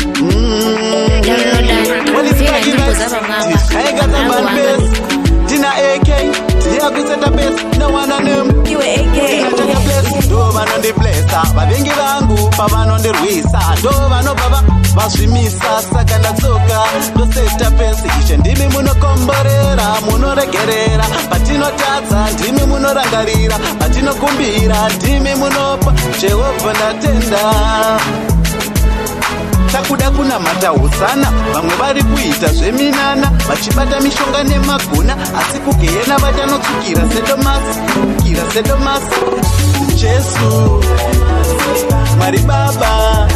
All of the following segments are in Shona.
Tina AK, Tia Kuseta Best, no one on them. You AK. Dova non di blessa, va vengi vangu, pava non di ruisa. Dova no pava, va swimisa, saka na tsoka. Do seta pesi, ishe ndimi muno komborera, muno regerera. Patino taza, ndimi muno rangarira. Patino kumbira, ndimi muno pa. Jehova ndatenda. Takuda kuna matausana, vamwe vari kuita zveminana, vachibata mishonga nemaguna, asi kugeyena vachanotsukira sedomasi. Jesu, Mwari Baba,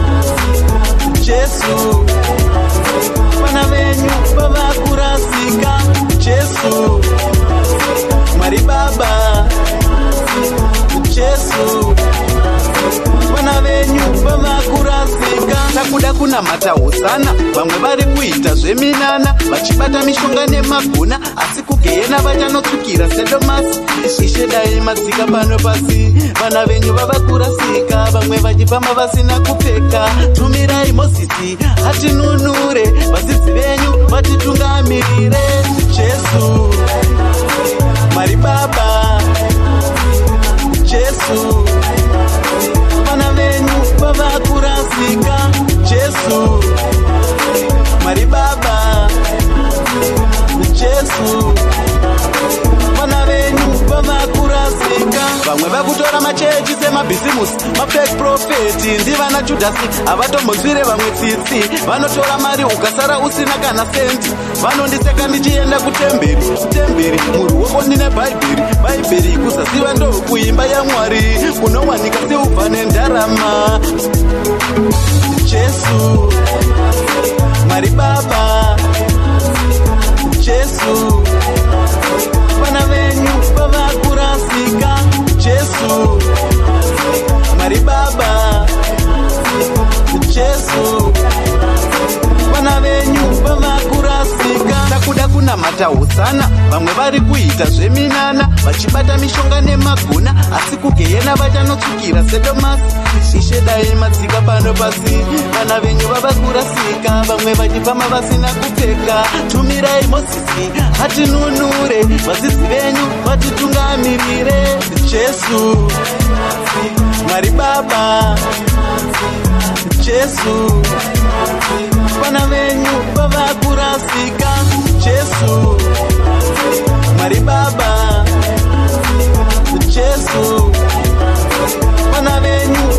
Jesu, vana venyu vavakurasika. Jesu, Mwari Baba, Jesu, vana venyu vavakurasika. Takuda kuna matausana, vamwe vari kuita zveminana, vachibata mishonga nemaguna, asi kugeyena vachanotsukira sedomasi. Ishe dai madzika pano pasi, vana venyu vavakurasika, vamwe vachifamba vasina kupfeka. Tumirai Mozisi atinunure, vadzidzi venyu vatitungamirire. Jesu, Mwari Baba, Jesu, vana venyu vavakurasika. Jesu, Mwari Baba, Jesu, vana venyu vavakurasika. Vamwe vakutora machechi semabhisimusi, mafake profeti, ndivana Judhasi, havatombonzwire vamwe tsitsi. Vanotora mari ukasara usina kana senti. Vanondiseka ndichienda kutemberi, muruoko ndine bhaibheri, kusaziva ndo kuimba yaMwari, kunowanika seubva nendarama. Jesu, Mwari Baba, Jesu, vana venyu vavakurasika. Jesu, Mwari Baba, Jesu, vana venyu vavakurasika. Takuda kuna matausana, vamwe vari kuita zveminana, vachibata mishonga nemaguna, asi kugeyena vachanotsukira sedomasi. Ishe dai madzika pano pasi, vana venyu vavakurasika, vamwe vachifamba vasina kupfeka. Tumirai Mozisi atinunure, vadzidzi venyu vatitungamirire. Jesu, Mwari Baba, Jesu, vana venyu vavakurasika. Jesu, Mwari Baba, Jesu, vana venyu